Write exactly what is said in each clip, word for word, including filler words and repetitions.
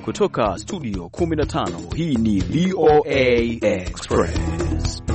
Kutoka studio kumi na tano, hii ni V O A Express.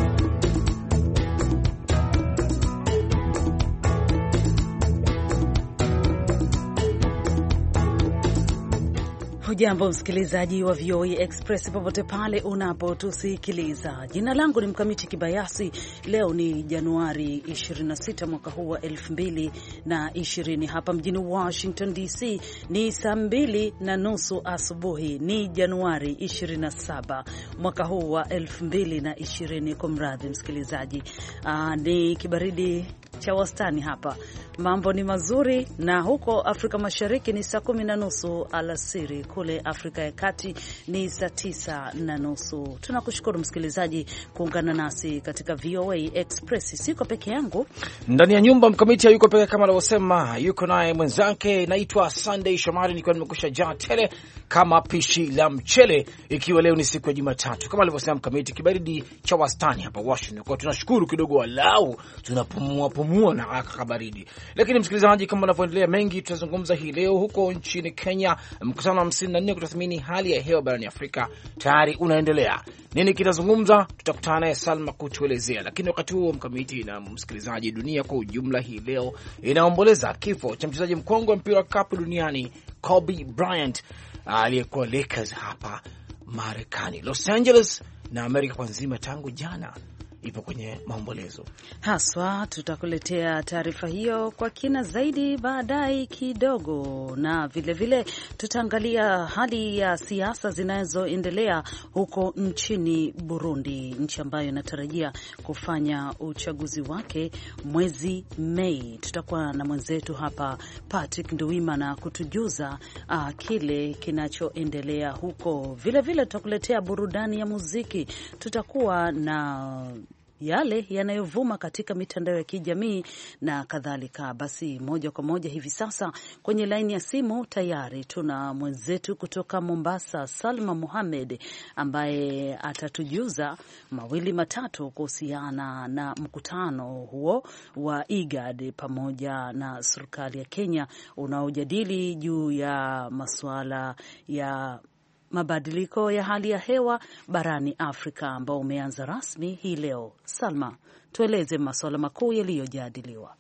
Hujambo msikilizaji wa V O A Express popote pale unapotusikiliza. Jina langu ni Mkamiti Kibayasi. Leo ni Januari ishirini na sita mwaka huu wa elfu mbili na ishirini. Hapa mjini Washington D C ni saa mbili na nusu asubuhi. Ni Januari ishirini na saba mwaka huu wa elfu mbili na ishirini. Kumradhi msikilizaji. Aa, ni kibaridi cha wastani hapa. Mambo ni mazuri, na huko Afrika Mashariki ni saa kumi na nusu alasiri, kule Afrika ya Kati ni saa tisa na nusu. Tunakushukuru msikilizaji kuungana nasi katika V O A Express. Siko peke yangu ndani ya nyumba, Mkamiti yuko peke kama anavyosema, yuko naye mwenzake. Naitwa Sunday Shomari, nikiwa nimekusha jaa tele kama pishi la mchele, ikiwa leo ni siku ya Jumatatu kama alivyosema Mkamiti, kibaridi cha wastani hapa Washington. Kwa tunashukuru kidogo, walau tunapumua pumua na aka baridi. Lakini msikilizaji, kama unavyoendelea mengi tutazungumza hii leo. Huko nchini Kenya, mkutano wa hamsini na nne kutathmini hali ya hewa barani Afrika tayari unaendelea. Nini kitazungumza? Tutakutana naye Salma kutuelezea. Lakini wakati huo Mkamiti na msikilizaji, dunia kwa ujumla hii leo inaomboleza kifo cha mchezaji mkongwe wa mpira wa kikapu duniani Kobe Bryant, aliyekuwa Lakers hapa Marekani. Los Angeles na Amerika kwa nzima tangu jana ipo kwenye maombolezo haswa. Tutakuletea taarifa hiyo kwa kina zaidi baadaye kidogo, na vile vile tutaangalia hali ya siasa zinazoendelea huko nchini Burundi, nchi ambayo inatarajia kufanya uchaguzi wake mwezi Mei. Tutakuwa na mwenzetu hapa Patrick Nduwimana kutujuza uh, kile kinachoendelea huko. Vile vile tutakuletea burudani ya muziki, tutakuwa na yale yanayovuma katika mitandao ya kijamii na kadhalika. Basi moja kwa moja hivi sasa kwenye laini ya simu tayari tuna mwenzetu kutoka Mombasa, Salma Mohamed, ambaye atatujuza mawili matatu kuhusiana na mkutano huo wa IGAD pamoja na serikali ya Kenya unaojadili juu ya masuala ya mabadiliko ya hali ya hewa barani Afrika ambao umeanza rasmi hii leo. Salma, tueleze masuala makuu yaliyojadiliwa.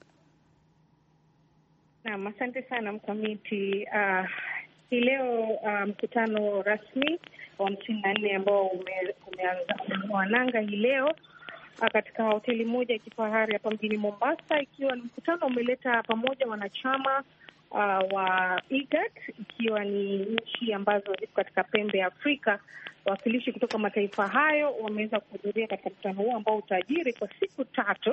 Naam, asante sana Mkamiti. Uh, hii leo uh, mkutano rasmi wa hamsini na nne ambao ume, umeanza wananga hii leo uh, katika hoteli moja ya kifahari hapa mjini Mombasa, ikiwa ni mkutano umeleta pamoja wanachama Uh, wa IGAD, ikiwa ni nchi ambazo ziko katika pembe ya Afrika. Wawakilishi kutoka mataifa hayo wameweza kuhudhuria katika mkutano huo ambao utajiri kwa siku tatu,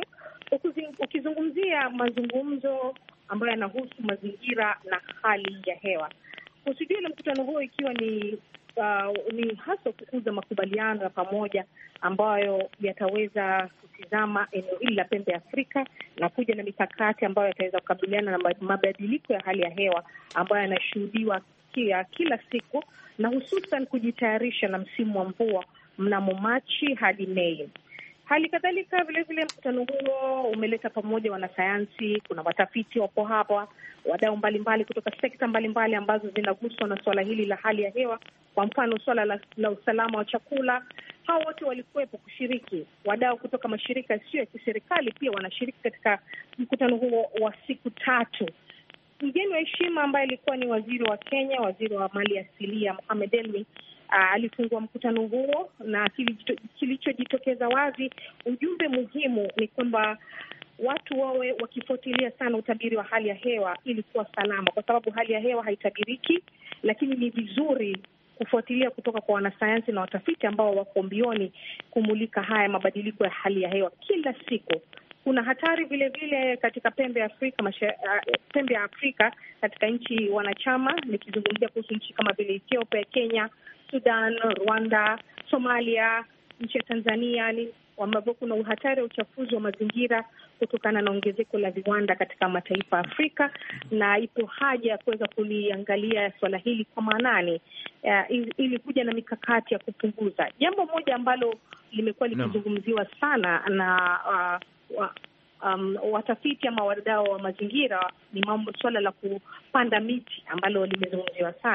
ukizungumzia mazungumzo ambayo yanahusu mazingira na hali ya hewa. Kusudio la mkutano huo ikiwa ni uh, ni hasa kukuza makubaliano ya pamoja ambayo yataweza kutizama eneo hili la pembe ya Afrika na kuja na mikakati ambayo yataweza kukabiliana na mabadiliko ya hali ya hewa ambayo yanashuhudiwa kia kila siku, na hususan kujitayarisha na msimu wa mvua mnamo Machi hadi Mei. Hali kadhalika vile vile mkutano huo umeleta pamoja wanasayansi, kuna watafiti wapo hapa, wadau mbalimbali kutoka sekta mbalimbali ambazo zinaguswa na swala hili la hali ya hewa. Kwa mfano swala la, la usalama wa chakula, hao wote walikuwepo kushiriki. Wadau kutoka mashirika sio ya kiserikali pia wanashiriki katika mkutano huo wa siku tatu. Mgeni wa heshima ambaye alikuwa ni waziri wa Kenya, waziri wa mali asilia Mohamed Elmi, Uh, alifungua mkutano huo, na kilichojitokeza wazi, ujumbe muhimu ni kwamba watu wawe wakifuatilia sana utabiri wa hali ya hewa ili kuwa salama, kwa sababu hali ya hewa haitabiriki, lakini ni vizuri kufuatilia kutoka kwa wanasayansi na watafiti ambao wako mbioni kumulika haya mabadiliko ya hali ya hewa kila siku. Kuna hatari vile vile katika pembe ya Afrika, masha, uh, pembe ya Afrika katika nchi wanachama, nikizungumzia kuhusu nchi kama vile Ethiopia, Kenya, Sudan, Rwanda, Somalia, nchi ya Tanzania, ni ambapo kuna uhatari wa uchafuzi wa mazingira kutokana na ongezeko la viwanda katika mataifa ya Afrika, na ipo haja ya kuweza kuliangalia swala hili kwa maanani uh, ili kuja na mikakati ya kupunguza. Jambo moja ambalo limekuwa likizungumziwa sana na uh, wa, um, watafiti ama wadau wa mazingira ni mambo swala la kupanda miti ambalo limezungumziwa sana.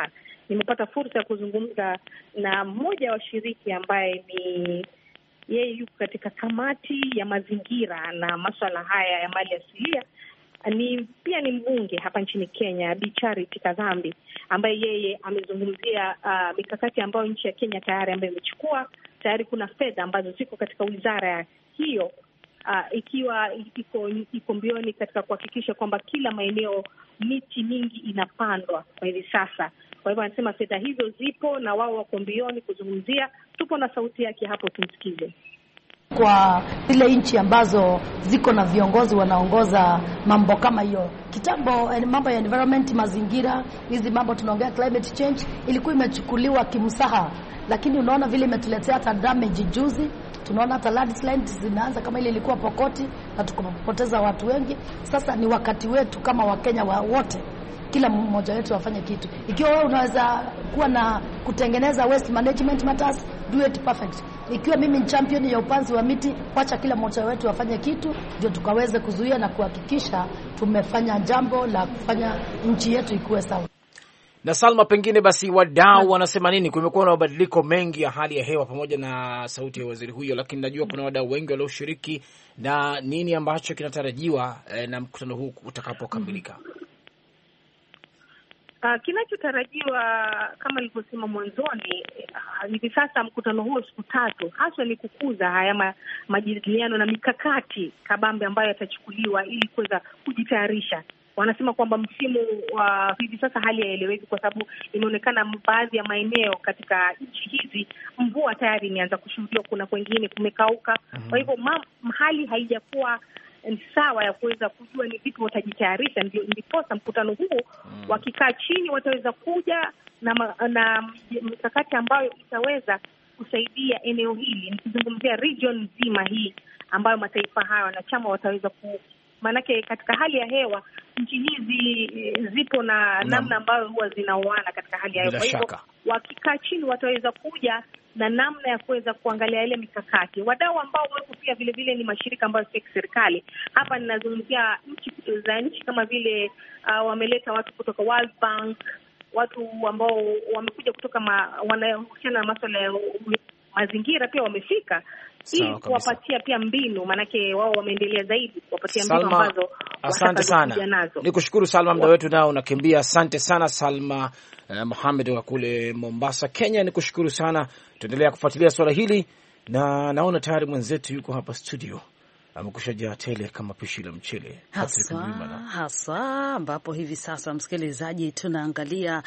nimepata fursa ya kuzungumza na mmoja wa washiriki ambaye ni yeye yuko katika kamati ya mazingira na masuala haya ya mali asilia. Ni pia ni mbunge hapa nchini Kenya, Bi Charity Kadhambi, ambaye yeye amezungumzia uh, mikakati ambayo nchi ya Kenya tayari ambayo imechukua. Tayari kuna fedha ambazo ziko katika wizara hiyo uh, ikiwa iko iko mbioni katika kuhakikisha kwamba kila maeneo miti mingi inapandwa kwa hivi sasa. Kwa hivyo anasema fedha hizo zipo na wao wako mbioni kuzungumzia. Tupo na sauti yake hapo, tumsikize. Kwa zile nchi ambazo ziko na viongozi wanaongoza mambo kama hiyo kitambo, mambo ya environment, mazingira, hizi mambo tunaongea climate change, ilikuwa imechukuliwa kimsaha, lakini unaona vile imetuletea hata damage juzi. Tunaona hata landslides zinaanza kama ile ilikuwa Pokoti na tukapoteza watu wengi. Sasa ni wakati wetu kama Wakenya wa wote, kila mmoja wetu afanye kitu. Ikiwa wewe unaweza kuwa na kutengeneza waste management matters, do it perfect. Ikiwa mimi ni champion ya upanzi wa miti, wacha kila mmoja wetu afanye kitu, ndio tukaweze kuzuia na kuhakikisha tumefanya jambo la kufanya nchi yetu ikuwe sawa. Na Salma, pengine basi wadau wanasema nini? Kumekuwa na mabadiliko mengi ya hali ya hewa pamoja na sauti ya waziri huyo, lakini najua kuna wadau wengi walioshiriki, na nini ambacho kinatarajiwa eh, na mkutano huu utakapokamilika? Uh, kinachotarajiwa kama nilivyosema mwanzoni, uh, hivi sasa mkutano huo siku tatu hasa ni kukuza haya ma, majadiliano na mikakati kabambe ambayo yatachukuliwa ili kuweza kujitayarisha. Wanasema kwamba msimu wa uh, hivi sasa hali haieleweki kwa sababu imeonekana baadhi ya maeneo katika nchi hizi mvua tayari imeanza kushuhudiwa, kuna kwengine kumekauka. Mm-hmm. Kwa hivyo hali haijakuwa sawa ya kuweza kujua ni vipi watajitayarisha. Ndio ndiposa mkutano huu mm. wakikaa chini wataweza kuja na na mikakati ambayo itaweza kusaidia eneo hili, nikizungumzia region nzima hii ambayo mataifa haya wanachama wataweza ku, maanake katika hali ya hewa nchi hizi zipo na namna ambayo huwa zinaoana katika hali ya hewa. Kwa hivyo wakikaa chini wataweza kuja na namna ya kuweza kuangalia ile mikakati. Wadau ambao wako pia vile vile ni mashirika ambayo si serikali. Hapa ninazungumzia nchi za nchi kama vile uh, wameleta watu kutoka World Bank, watu ambao wamekuja kutoka ma, wanahusiana na masuala ya mazingira pia wamefika ili kuwapatia pia mbinu, manake wao wameendelea zaidi kuwapatia mbinu ambazo. Asante sana. Nikushukuru Salma, muda wetu nao unakimbia. Asante sana Salma uh, Mohamed wa kule Mombasa, Kenya. Nikushukuru sana. Tuendelea kufuatilia swala hili na naona tayari mwenzetu yuko hapa studio. Amekusha jaa tele kama pishi la mchele haswa, haswa ambapo hivi sasa msikilizaji, tunaangalia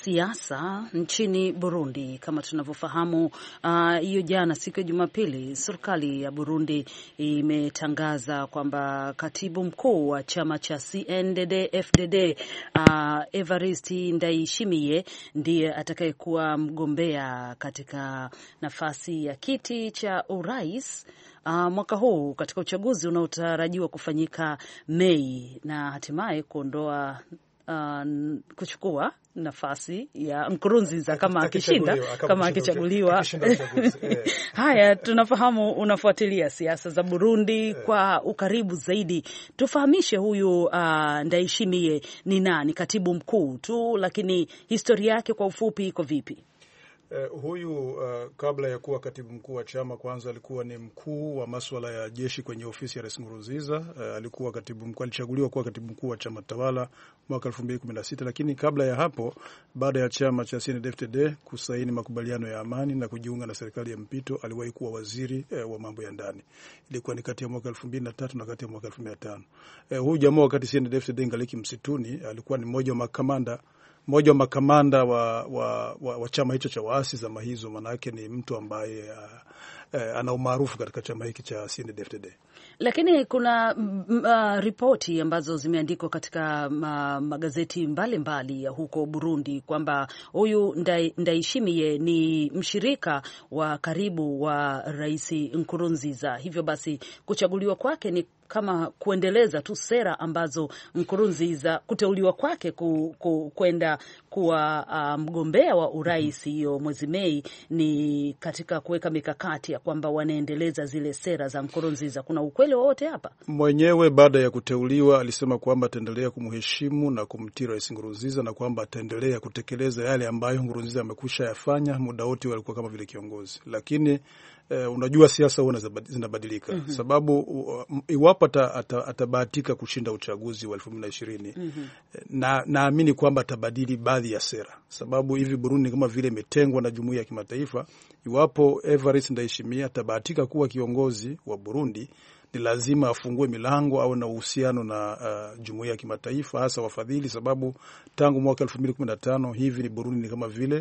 siasa nchini Burundi. Kama tunavyofahamu, hiyo uh, jana siku ya Jumapili serikali ya Burundi imetangaza kwamba katibu mkuu wa chama cha C N D D F D D uh, Evariste Ndayishimiye ndiye atakayekuwa mgombea katika nafasi ya kiti cha urais Uh, mwaka huu katika uchaguzi unaotarajiwa kufanyika Mei na hatimaye kuondoa uh, kuchukua nafasi ya Nkurunziza kama akishinda, kama akichaguliwa. Haya, tunafahamu unafuatilia siasa za Burundi kwa ukaribu zaidi. Tufahamishe huyu uh, Ndayishimiye ni nani? Katibu mkuu tu, lakini historia yake kwa ufupi iko vipi? Uh, huyu uh, kabla ya kuwa katibu mkuu wa chama, kwanza alikuwa ni mkuu wa masuala ya jeshi kwenye ofisi ya Rais Nkurunziza. Uh, alikuwa katibu mkuu, alichaguliwa kuwa katibu mkuu wa chama tawala mwaka elfu mbili kumi na sita, lakini kabla ya hapo, baada ya chama cha C N D D F D D kusaini makubaliano ya amani na kujiunga na serikali ya mpito, aliwahi kuwa waziri uh, wa mambo ya ndani. Ilikuwa ni kati ya mwaka elfu mbili na tatu na kati ya mwaka elfu mbili na tano. Uh, huyu jamaa wakati C N D D F D D ingaliki msituni, alikuwa ni mmoja wa makamanda mmoja wa makamanda wa, wa, wa, wa chama hicho cha waasi zama hizo. Maana yake ni mtu ambaye uh, uh, ana umaarufu katika chama hiki cha C N D D F D D. Lakini kuna uh, ripoti ambazo zimeandikwa katika uh, magazeti mbalimbali mbali ya huko Burundi kwamba huyu Ndayishimiye ni mshirika wa karibu wa Rais Nkurunziza. Hivyo basi kuchaguliwa kwake ni kama kuendeleza tu sera ambazo Nkurunziza, kuteuliwa kwake ku, ku, kwenda kuwa uh, mgombea wa urais hiyo mwezi Mei ni katika kuweka mikakati mpya kwamba wanaendeleza zile sera za Nkurunziza. Kuna ukweli wowote hapa? Mwenyewe baada ya kuteuliwa alisema kwamba ataendelea kumheshimu na kumtii Rais Nkurunziza na kwamba ataendelea kutekeleza yale ambayo Nkurunziza amekusha yafanya muda wote walikuwa kama vile kiongozi. Lakini Uh, unajua siasa huwa zinabadilika. mm -hmm. Sababu uh, iwapo atabahatika kushinda uchaguzi wa elfu mbili na ishirini mm -hmm. na naamini kwamba atabadili baadhi ya sera, sababu hivi Burundi kama vile imetengwa na jumuiya ya kimataifa. Iwapo Evariste Ndayishimiye atabahatika kuwa kiongozi wa Burundi, ni lazima afungue milango au na uhusiano na uh, jumuiya ya kimataifa, hasa wafadhili, sababu tangu mwaka elfu mbili kumi na tano hivi ni Burundi ni kama vile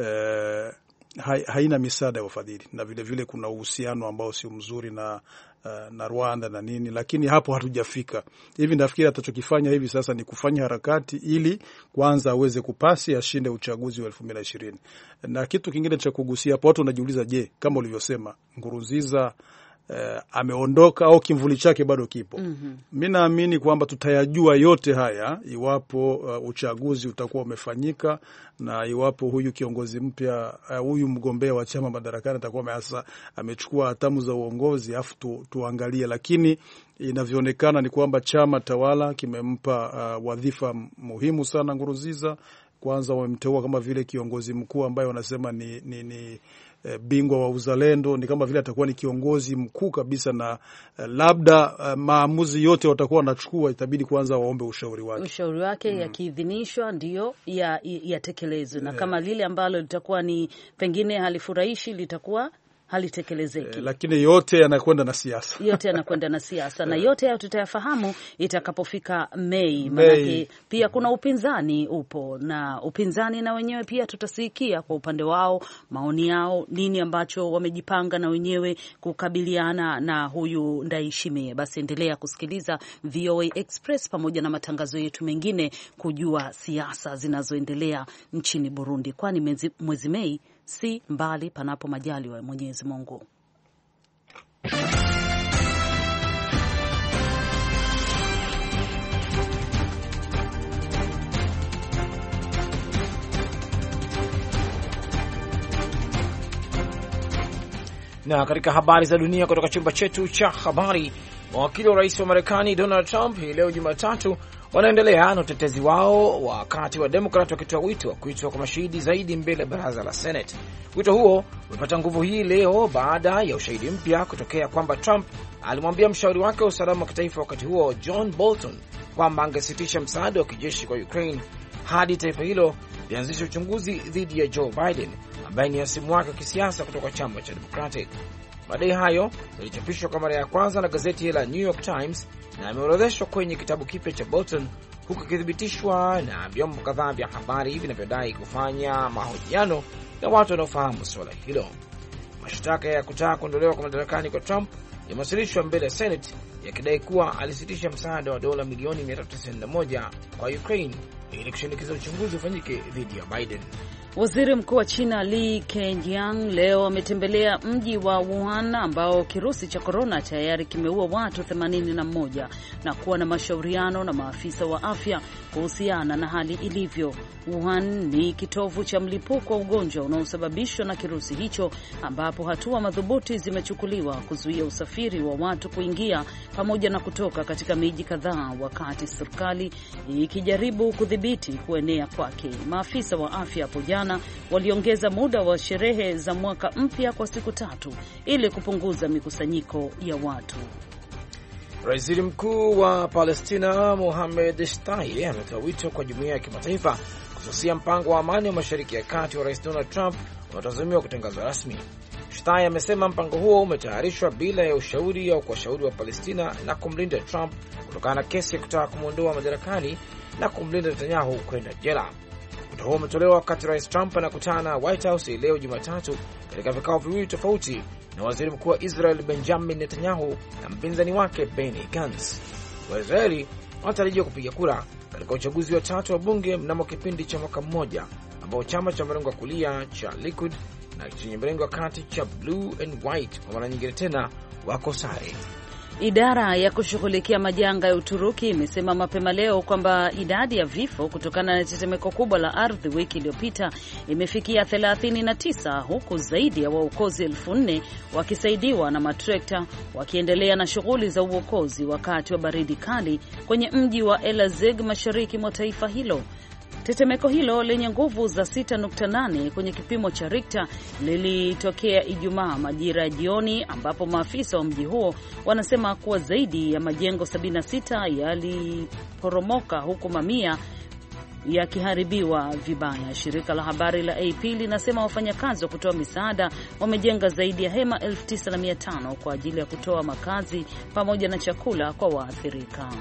uh, haina misaada ya wafadhili, na vile vile kuna uhusiano ambao sio mzuri na uh, na Rwanda na nini, lakini hapo hatujafika. Hivi nafikiri atachokifanya hivi sasa ni kufanya harakati ili kwanza aweze kupasi ashinde uchaguzi wa elfu mbili na ishirini. Na kitu kingine cha kugusia hapo, watu wanajiuliza, je, kama ulivyosema Nkurunziza Uh, ameondoka au kimvuli chake bado kipo? mm -hmm. Mimi naamini kwamba tutayajua yote haya iwapo uh, uchaguzi utakuwa umefanyika, na iwapo huyu kiongozi mpya uh, huyu mgombea wa chama madarakani atakuwa ameasa amechukua hatamu za uongozi, afu tu, tuangalie. Lakini inavyoonekana ni kwamba chama tawala kimempa uh, wadhifa muhimu sana Nkurunziza. Kwanza wamemteua kama vile kiongozi mkuu ambaye wanasema ni, ni, ni E, bingwa wa uzalendo, ni kama vile atakuwa ni kiongozi mkuu kabisa, na e, labda e, maamuzi yote watakuwa wanachukua itabidi kwanza waombe ushauri wake. Ushauri wake mm. yakiidhinishwa ndio yatekelezwe ya na yeah. Kama lile ambalo litakuwa ni pengine halifurahishi litakuwa halitekelezeki. E, lakini yote yanakwenda na siasa. Yote yanakwenda na siasa na yote hayo tutayafahamu itakapofika Mei. Maana pia kuna upinzani upo, na upinzani na wenyewe pia tutasikia kwa upande wao maoni yao, nini ambacho wamejipanga na wenyewe kukabiliana na huyu Ndayishimiye. Basi endelea kusikiliza V O A Express pamoja na matangazo yetu mengine kujua siasa zinazoendelea nchini Burundi, kwani mwezi, mwezi Mei si mbali panapo majaliwa ya Mwenyezi Mungu. Na katika habari za dunia kutoka chumba chetu cha habari, mawakili wa rais wa Marekani Donald Trump hii leo Jumatatu wanaendelea na utetezi wao, wakati wa Democrat wakitoa wito wa kuitwa kwa mashahidi zaidi mbele ya baraza la Senate. Wito huo umepata nguvu hii leo baada ya ushahidi mpya kutokea kwamba Trump alimwambia mshauri wake wa usalama wa kitaifa wakati huo John Bolton kwamba angesitisha msaada wa kijeshi kwa Ukraine hadi taifa hilo lianzishe uchunguzi dhidi ya Joe Biden ambaye ni hasimu wake wa kisiasa kutoka chama cha Democratic. Madai hayo yalichapishwa kwa mara ya kwanza na gazeti la New York Times na yameorodheshwa kwenye kitabu kipya cha Bolton, huku ikithibitishwa na vyombo kadhaa vya habari vinavyodai kufanya mahojiano na watu wanaofahamu suala hilo. Mashtaka ya kutaka kuondolewa kwa madarakani kwa Trump yamewasilishwa mbele ya Senate yakidai kuwa alisitisha msaada wa dola milioni mia tatu tisini na moja kwa Ukraine ili kushinikiza uchunguzi ufanyike dhidi ya Biden. Waziri Mkuu wa China Li Keqiang leo ametembelea mji wa Wuhan ambao kirusi cha korona tayari kimeua watu themanini na moja na kuwa na mashauriano na maafisa wa afya kuhusiana na hali ilivyo. Wuhan ni kitovu cha mlipuko wa ugonjwa unaosababishwa na kirusi hicho, ambapo hatua madhubuti zimechukuliwa kuzuia usafiri wa watu kuingia pamoja na kutoka katika miji kadhaa, wakati serikali ikijaribu kudhibiti kuenea kwake. Maafisa wa afya hapo jana waliongeza muda wa sherehe za mwaka mpya kwa siku tatu ili kupunguza mikusanyiko ya watu. Waziri Mkuu wa Palestina Mohamed Shtayyeh ametoa wito kwa jumuiya ya kimataifa kususia mpango wa amani wa Mashariki ya Kati wa Rais Donald Trump unaotazamiwa kutangazwa rasmi. Shtayyeh amesema mpango huo umetayarishwa bila ya ushauri au kuwashauri wa Palestina na kumlinda Trump kutokana na kesi ya kutaka kumwondoa madarakani na kumlinda Netanyahu kwenda jela. Wito huo umetolewa wakati Rais Trump anakutana na White House leo Jumatatu katika vikao viwili tofauti na Waziri Mkuu wa Israel Benjamin Netanyahu na mpinzani wake Benny Gantz. Waisraeli wanatarajiwa kupiga kura katika uchaguzi wa tatu wa bunge mnamo kipindi cha mwaka mmoja, ambao chama cha mrengo wa kulia cha Likud na chenye mrengo wa kati cha Blue and White kwa mara nyingine tena wako sare. Idara ya kushughulikia majanga ya Uturuki imesema mapema leo kwamba idadi ya vifo kutokana na tetemeko kubwa la ardhi wiki iliyopita imefikia thelathini na tisa, huku zaidi ya waokozi elfu nne wakisaidiwa na matrekta wakiendelea na shughuli za uokozi wakati wa baridi kali kwenye mji wa Elazig mashariki mwa taifa hilo. Tetemeko hilo lenye nguvu za sita nukta nane kwenye kipimo cha Richter lilitokea Ijumaa majira ya jioni, ambapo maafisa wa mji huo wanasema kuwa zaidi ya majengo sabini na sita yaliporomoka huku mamia yakiharibiwa vibaya. Shirika la habari la A P linasema wafanyakazi wa kutoa misaada wamejenga zaidi ya hema elfu tisa na mia tano kwa ajili ya kutoa makazi pamoja na chakula kwa waathirika.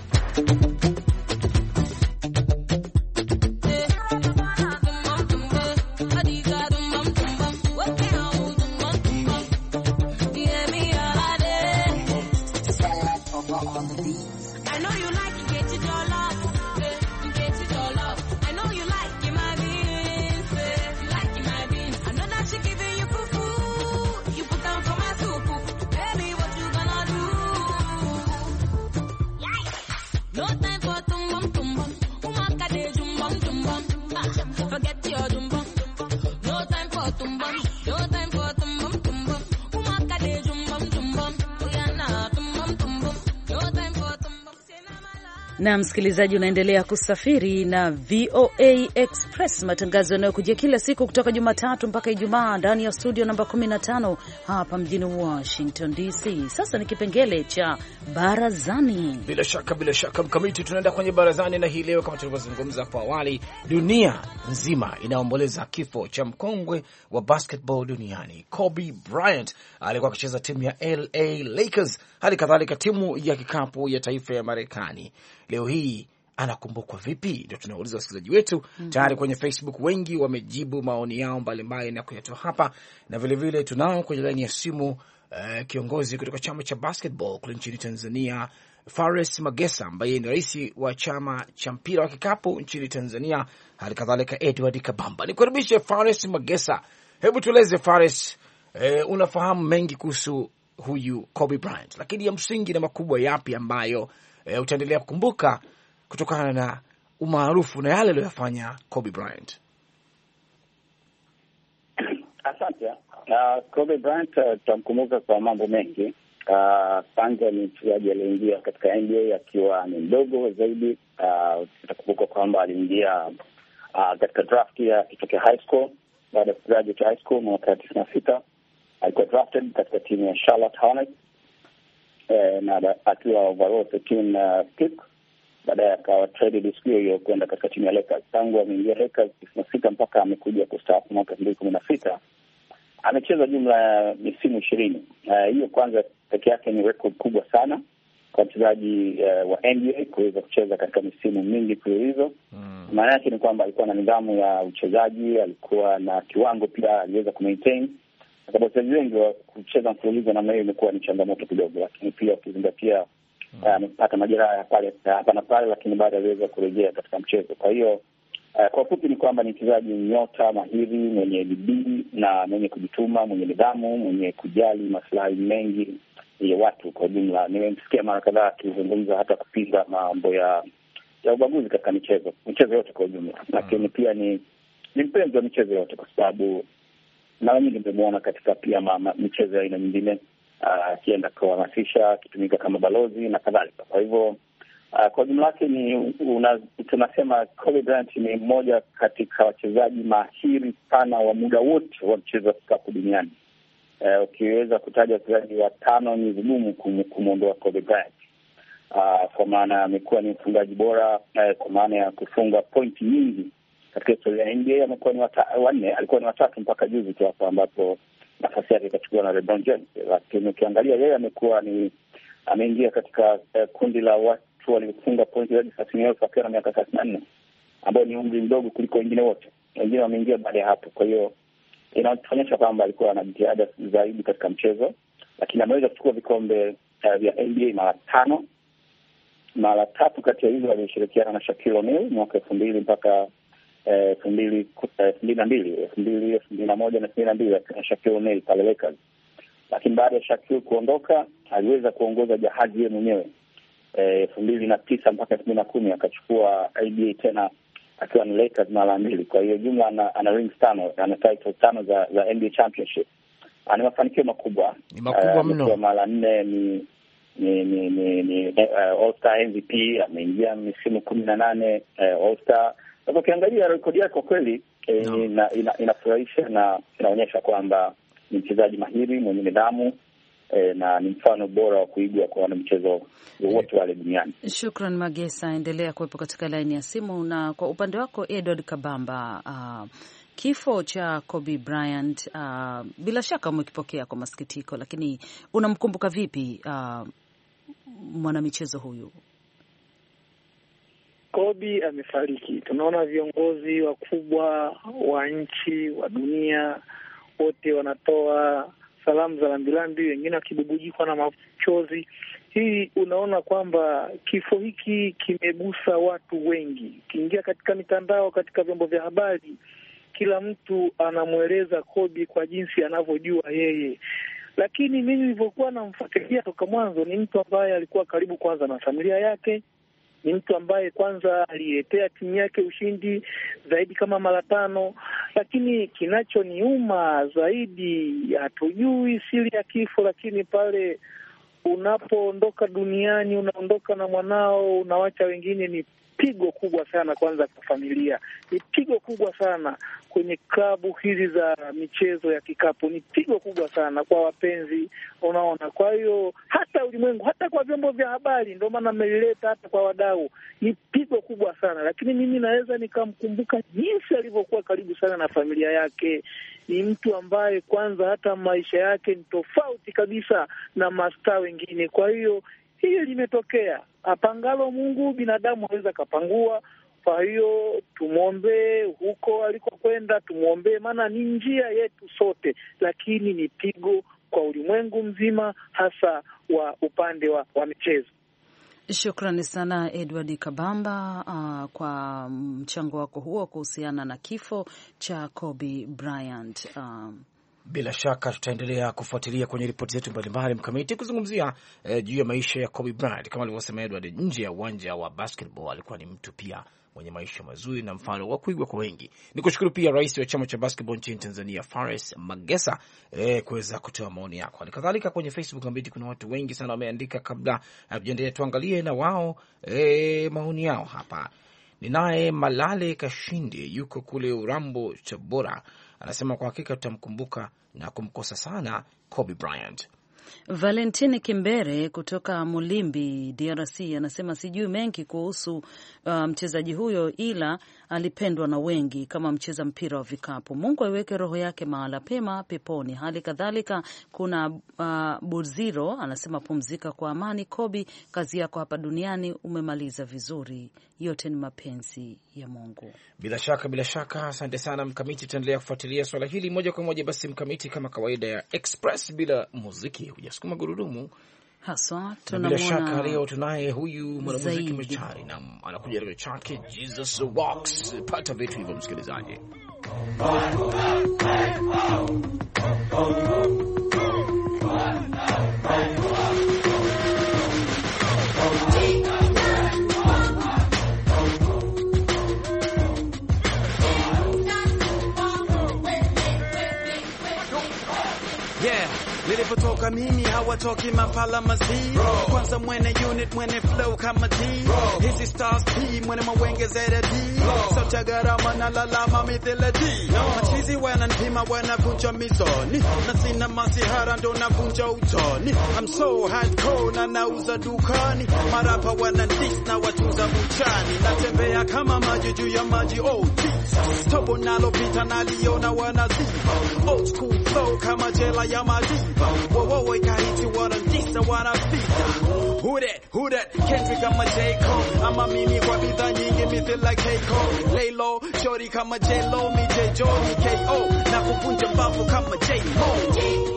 Na msikilizaji, unaendelea kusafiri na V O A Express, matangazo yanayokujia kila siku kutoka Jumatatu mpaka Ijumaa ndani ya studio namba kumi na tano hapa mjini Washington D C. Sasa ni kipengele cha barazani. Bila shaka bila shaka Mkamiti, tunaenda kwenye barazani, na hii leo kama tulivyozungumza hapo awali, dunia nzima inaomboleza kifo cha mkongwe wa basketball duniani Kobe Bryant. Alikuwa akicheza timu ya L A Lakers, hali kadhalika timu ya kikapu ya taifa ya Marekani. Leo hii anakumbukwa vipi? Ndio tunauliza wasikilizaji wetu. Mm-hmm. Tayari kwenye Facebook wengi wamejibu maoni yao mbalimbali na kuyatoa hapa, na vile vile tunao kwenye laini ya simu uh, kiongozi kutoka chama cha basketball kule nchini Tanzania, Fares Magesa, ambaye ni rais wa chama cha mpira wa kikapu nchini Tanzania, hali kadhalika Edward Kabamba. Nikaribishe Fares Magesa. Hebu tueleze Fares, uh, unafahamu mengi kuhusu huyu Kobe Bryant, lakini ya msingi na makubwa yapi ambayo E, utaendelea kukumbuka kutokana na umaarufu na yale aliyofanya Kobe Bryant? Asante. Uh, Kobe Bryant tutamkumbuka uh, kwa mambo mengi. Kwanza uh, ni mchezaji aliingia katika N B A akiwa ni mdogo zaidi. Tutakumbuka uh, kwamba aliingia uh, katika draft ya kutoka high school. Baada ya graduate high school mwaka tisini na sita alikuwa drafted katika timu ya Charlotte Hornets. Eh, na akiwa overall thirteen uh, pick, baadaye akawa traded siku hiyo kwenda katika timu ya Lakers. Tangu ameingia Lakers tisini na sita mpaka amekuja kustaafu mwaka elfu mbili kumi na sita, amecheza jumla ya misimu ishirini. Hiyo uh, kwanza pekee yake ni record kubwa sana kwa mchezaji uh, wa N B A kuweza kucheza katika misimu mingi kulizo. Mm. Maana yake ni kwamba alikuwa na nidhamu ya uchezaji, alikuwa na kiwango pia aliweza kumaintain. Sababu wachezaji wengi wa kucheza mfululizo namna hiyo imekuwa ni changamoto kidogo, lakini pia ukizingatia amepata uh, majeraha pale hapa na pale, lakini baada aliweza kurejea katika mchezo. Kwa hiyo uh, kwa ufupi ni kwamba ni mchezaji nyota mahiri, mwenye bidii na mwenye kujituma, mwenye nidhamu, mwenye kujali maslahi mengi ya watu kwa jumla. Nimemsikia mara kadhaa akizungumza hata kupinga mambo ya ya ubaguzi katika michezo, michezo yote kwa jumla. Lakini pia ni ni mpenzi wa michezo yote, kwa sababu mara nyingi nimemwona katika pia mama, michezo ya aina nyingine akienda uh, kuhamasisha, akitumika kama balozi na kadhalika. Kwa hivyo uh, kwa jumla yake ni una, tunasema Kobe Bryant ni mmoja katika wachezaji mahiri sana wa muda wote wa mchezo wa kikapu duniani. Uh, ukiweza kutaja wachezaji watano ni vigumu kumwondoa Kobe Bryant. Uh, kwa maana amekuwa ni mfungaji bora, uh, kwa maana ya kufunga pointi nyingi katika historia ya N B A. Amekuwa ni wanne, alikuwa ni watatu mpaka juzi tu hapo ambapo nafasi yake ikachukua na LeBron James. Lakini ukiangalia yeye amekuwa ni ameingia katika uh, kundi la watu waliofunga pointi zaidi thelathini elfu akiwa na miaka thelathini na nne, ambao ni umri mdogo kuliko wengine wote. Wengine wameingia baada ya hapo. Kwa hiyo inaonyesha kwamba alikuwa na jitihada zaidi katika mchezo, lakini ameweza kuchukua vikombe uh, vya N B A mara tano. Mara tatu kati ya hizo alishirikiana na Shaquille O'Neal mwaka elfu mbili mpaka elfu mbili elfu mbili na mbili elfu mbili elfu mbili na moja na elfu mbili na mbili akiwa Shaquille O'Neal pale Lakers. lakini baada ya Shaquille kuondoka aliweza kuongoza jahazi yeye mwenyewe elfu mbili na tisa mpaka elfu mbili na kumi akachukua A B A tena akiwa ni Lakers mara mbili. Kwa hiyo jumla ana, ana rings tano, ana title tano za za N B A championship. Ana mafanikio makubwa. Ni makubwa mno. Uh, mara nne ni ni ni ni, ni uh, All-Star M V P, ameingia misimu kumi na nane uh, All-Star. Sasa ukiangalia rekodi yake kwa kweli eh, no. ina, ina, inafurahisha na inaonyesha kwamba ni mchezaji mahiri mwenye nidhamu eh, na ni mfano bora wa kuigwa kwa wanamchezo wote wale duniani. Shukran Magesa, endelea kuwepo katika laini ya simu. Na kwa upande wako Edward Kabamba, uh, kifo cha Kobe Bryant uh, bila shaka umekipokea kwa masikitiko, lakini unamkumbuka vipi uh, mwanamichezo huyu? Kobe amefariki. Tunaona viongozi wakubwa wa nchi wa dunia wote wanatoa salamu za rambirambi, wengine wakibubujikwa na machozi. Hii unaona kwamba kifo hiki kimegusa watu wengi. Kiingia katika mitandao, katika vyombo vya habari, kila mtu anamweleza Kobe kwa jinsi anavyojua yeye. Lakini mimi nilivyokuwa namfuatilia toka mwanzo, ni mtu ambaye alikuwa karibu kwanza na familia yake, ni mtu ambaye kwanza aliletea timu yake ushindi zaidi kama mara tano. Lakini kinachoniuma zaidi, hatujui siri ya kifo, lakini pale unapoondoka duniani, unaondoka na mwanao, unawacha wengine, ni pigo kubwa sana kwanza kwa familia, ni pigo kubwa sana kwenye klabu hizi za michezo ya kikapu, ni pigo kubwa sana kwa wapenzi, unaona. Kwa hiyo hata ulimwengu, hata kwa vyombo vya habari, ndio maana ameleta hata kwa wadau, ni pigo kubwa sana. Lakini mimi naweza nikamkumbuka jinsi alivyokuwa karibu sana na familia yake. Ni mtu ambaye kwanza hata maisha yake ni tofauti kabisa na mastaa wengine. Kwa hiyo hiyo limetokea, apangalo Mungu binadamu haweza kapangua. Kwa hiyo tumwombee huko alikokwenda, tumwombee, maana ni njia yetu sote, lakini ni pigo kwa ulimwengu mzima, hasa wa upande wa, wa michezo. Shukrani sana Edward Kabamba uh, kwa mchango wako huo kuhusiana na kifo cha Kobe Bryant. Uh, Bila shaka tutaendelea kufuatilia kwenye ripoti zetu mbalimbali mkamiti kuzungumzia eh, juu ya maisha ya Kobe Bryant. Kama alivyosema Edward, nje ya uwanja wa basketball alikuwa ni mtu pia mwenye maisha mazuri na mfano wa kuigwa kwa wengi. Nikushukuru pia rais wa chama cha basketball nchini Tanzania Fares Magesa eh, kuweza kutoa maoni yako. Halikadhalika kwenye Facebook mkamiti kuna watu wengi sana wameandika. Kabla hatujaendelea, tuangalie na wao eh, maoni yao hapa. Ninaye Malale Kashindi, yuko kule Urambo Tabora. Anasema kwa hakika tutamkumbuka na kumkosa sana Kobe Bryant. Valentine Kimbere kutoka Mulimbi D R C anasema sijui mengi kuhusu uh, mchezaji huyo, ila alipendwa na wengi kama mcheza mpira wa vikapu. Mungu aiweke roho yake mahala pema peponi. Hali kadhalika kuna uh, Buziro anasema pumzika kwa amani Kobe, kazi yako hapa duniani umemaliza vizuri, yote ni mapenzi ya Mungu. Bila shaka, bila shaka, asante sana mkamiti. Tutaendelea kufuatilia swala hili moja kwa moja. Basi mkamiti, kama kawaida ya Express, bila muziki hujasukuma gurudumu haswa. Tunamwona bila shaka leo tunaye huyu mwanamuziki machari na anakuja na chake Jesus Walks. Pata vitu hivyo msikilizaji. Nilipotoka mimi hawatoki mafala mazi. Kwanza mwene unit mwene flow kama T. Hizi stars P mwene mawenge zera D. Sauta garama na lalama mithila D. Machizi wana npima wana vunja mizoni. Na sina masihara ndo na vunja utoni. I'm so hardcore na nauza dukani. Marapa wana dis na watuza mchani. Natembea kama maji juu ya maji oh Jesus. Tobo nalo pita naliona wanaziva. Old school flow kama jela ya madiva. Whoa, whoa, whoa, kahiti wana disa wana fita. Who that, who that, Kendrick kama J. Cole. Ama mimi kwa bidhaa nyingi mithila K. Cole. Lay low, shorty kama J. Lo, mi J. Joe, mi K O. Na kupunja mbavu kama J. Mo.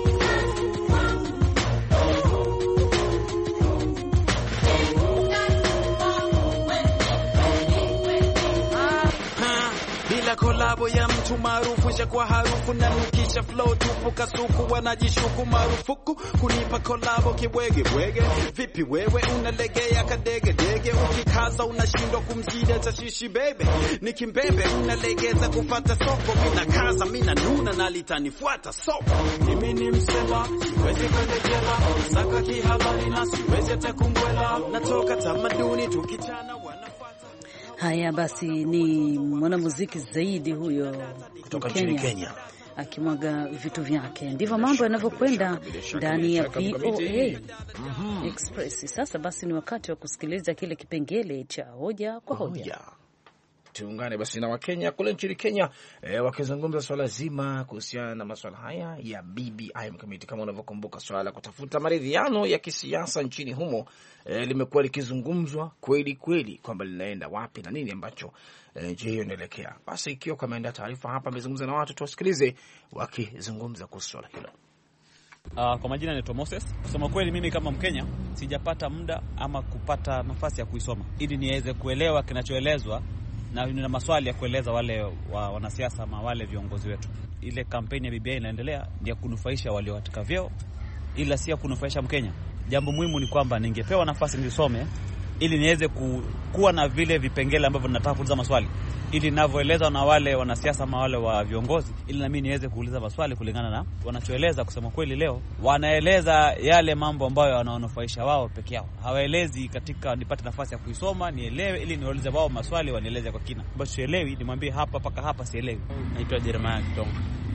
bila kolabo ya mtu maarufu shakuwa harufu na nukisha flow tupu kasuku wanajishuku marufuku kunipa kolabo kibwege bwege. Vipi wewe unalegea kadege dege, ukikaza unashindwa kumzida tashishi bebe. Nikimbebe unalegeza kufata soko, mina kaza mina nuna na litanifuata soko. Mimi ni msema siwezi kwenye saka kihabari na siwezi atakungwela, natoka tamaduni tukichana wanafuata. Haya basi, ni mwanamuziki zaidi huyo kutoka nchini Kenya akimwaga vitu vyake. Ndivyo mambo yanavyokwenda ndani ya V O A mm-hmm. Express. Sasa basi ni wakati wa kusikiliza kile kipengele cha hoja kwa hoja. Tuungane basi na Wakenya kule nchini Kenya e, wakizungumza swala zima kuhusiana na masuala haya ya B B I mkamiti. Kama unavyokumbuka, swala la kutafuta maridhiano ya kisiasa nchini humo e, limekuwa likizungumzwa kweli kweli kwamba linaenda wapi na nini ambacho e, nchi hiyo inaelekea. Basi ikiwa kama enda taarifa hapa, amezungumza na watu, tuwasikilize wakizungumza kuhusu swala hilo. Uh, kwa majina ni Moses. Kusema kweli mimi kama Mkenya sijapata muda ama kupata nafasi ya kuisoma ili niweze kuelewa kinachoelezwa na nina maswali ya kueleza wale wa, wanasiasa ama wale viongozi wetu. Ile kampeni ya B B I inaendelea ndio kunufaisha walio katika vyeo, ila si kunufaisha Mkenya. Jambo muhimu ni kwamba ningepewa nafasi nisome ili niweze ku, kuwa na vile vipengele ambavyo ninataka kuuliza maswali, ili ninavyoeleza na wale wanasiasa ama wale wa viongozi, ili na mimi niweze kuuliza maswali kulingana na wanachoeleza. Kusema kweli leo wanaeleza yale mambo ambayo wanaonufaisha wao peke yao, hawaelezi katika nipate nafasi ya kuisoma nielewe, ili niulize wao maswali wanieleze kwa kina. Basi sielewi nimwambie hapa paka hapa sielewi. Naitwa Jeremiah Kitongo.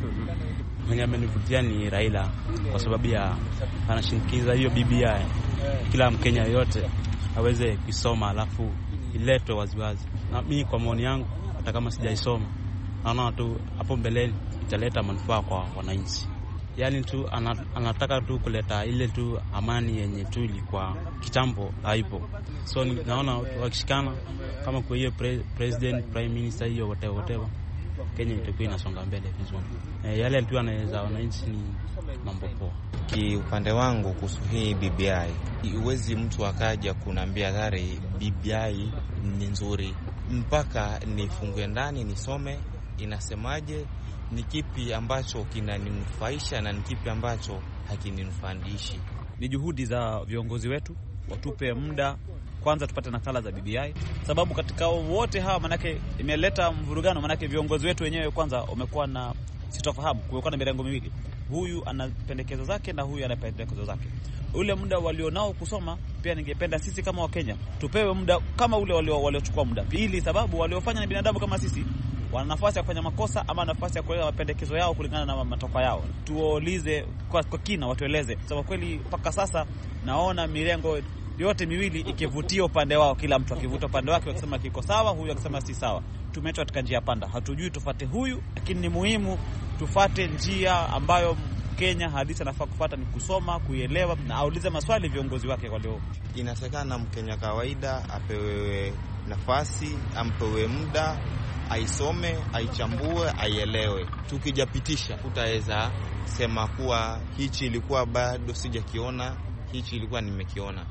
Mwenye amenivutia ni Raila kwa sababu ya anashinikiza hiyo B B I kila Mkenya yote aweze kusoma alafu iletwe waziwazi. Na mimi kwa maoni yangu, hata kama sijaisoma, naona tu hapo mbeleni italeta manufaa kwa wananchi. Yaani tu anataka tu kuleta ile tu amani yenye tu ilikuwa kitambo haipo. So naona wakishikana kama kwa hiyo pre, president, prime minister, hiyo whatever whatever, Kenya itakuwa inasonga mbele vizuri. E, yale tu anaweza wananchi ni mambo poa. Kiupande wangu kuhusu hii B B I, uwezi mtu akaja kunambia gari B B I ni nzuri mpaka nifungue ndani nisome inasemaje, ni kipi ambacho kinaninufaisha na ni kipi ambacho hakininufandishi. Ni juhudi za viongozi wetu watupe muda kwanza tupate nakala za B B I, sababu katika wote hawa manake imeleta mvurugano. Manake viongozi wetu wenyewe kwanza wamekuwa na sitofahamu, kumekuwa na mirengo miwili, huyu ana pendekezo zake na huyu ana pendekezo zake. Ule muda walionao kusoma, pia ningependa sisi kama Wakenya tupewe muda kama ule walio waliochukua muda, ili sababu waliofanya ni binadamu kama sisi, wana nafasi ya kufanya makosa ama nafasi ya kueleza mapendekezo yao kulingana na matokeo yao. Tuulize kwa, kwa kina, watueleze. Sababu kweli mpaka sasa naona mirengo yote miwili ikivutia upande wao, kila mtu akivuta upande wake akisema kiko sawa, huyu akisema si sawa. Tumeachwa katika njia panda, hatujui tufate huyu, lakini ni muhimu tufate njia ambayo Kenya hadithi anafaa kufuata, ni kusoma, kuielewa na aulize maswali viongozi wake kwa leo. Inasekana Mkenya kawaida apewe nafasi, ampewe muda, aisome, aichambue, aielewe. Tukijapitisha utaweza sema kuwa hichi ilikuwa bado sijakiona, hichi ilikuwa nimekiona.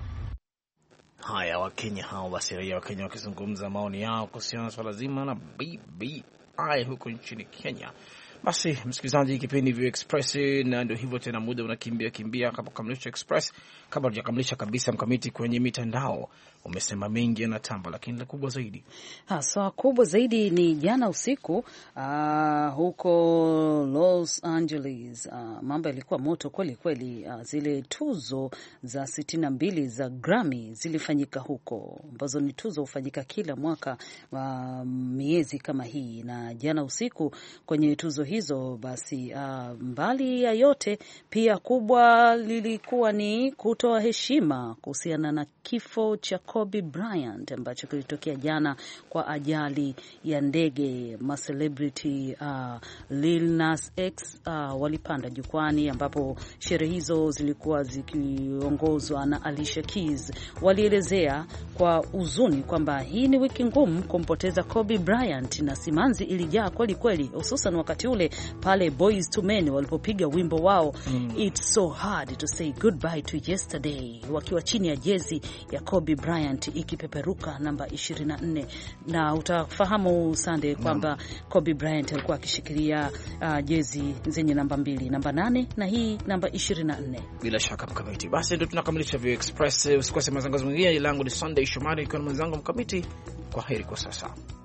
Haya, Wakenya hao basi, raia wa Kenya wakizungumza maoni yao kuhusiana na swala zima na B B I huko nchini Kenya. Basi msikilizaji, kipindi vya Express na ndio hivyo tena, muda unakimbia kimbia. Kama kamilisha Express, kama hujakamilisha kabisa mkamiti, kwenye mitandao umesema mengi yanatamba, lakini la kubwa zaidi hasa kubwa zaidi ni jana usiku uh, huko Los Angeles uh, mambo yalikuwa moto kweli kweli. Uh, zile tuzo za sitini na mbili za Grammy zilifanyika huko, ambazo ni tuzo hufanyika kila mwaka uh, miezi kama hii, na jana usiku kwenye tuzo hizo basi uh, mbali ya yote pia kubwa lilikuwa ni kutoa heshima kuhusiana na kifo cha Kobe Bryant ambacho kilitokea jana kwa ajali ya ndege. Ma celebrity uh, Lil Nas X uh, walipanda jukwani, ambapo sherehe hizo zilikuwa zikiongozwa na Alicia Keys. Walielezea kwa huzuni kwamba hii ni wiki ngumu kumpoteza Kobe Bryant, na simanzi ilijaa kweli kweli, hususan wakati ule ule pale Boys to Men walipopiga wimbo wao mm. It's so hard to say goodbye to yesterday, wakiwa chini ya jezi ya Kobe Bryant ikipeperuka namba ishirini na nne. Na utafahamu Sunday kwamba Kobe Bryant alikuwa akishikilia uh, jezi zenye namba mbili, namba nane na hii namba ishirini na nne. Bila shaka Mkamiti. Basi ndio tunakamilisha View Express. Usikose matangazo mengine. Langu ni Sunday Shomari, ikiwa na mwenzangu Mkamiti. Kwa heri kwa sasa.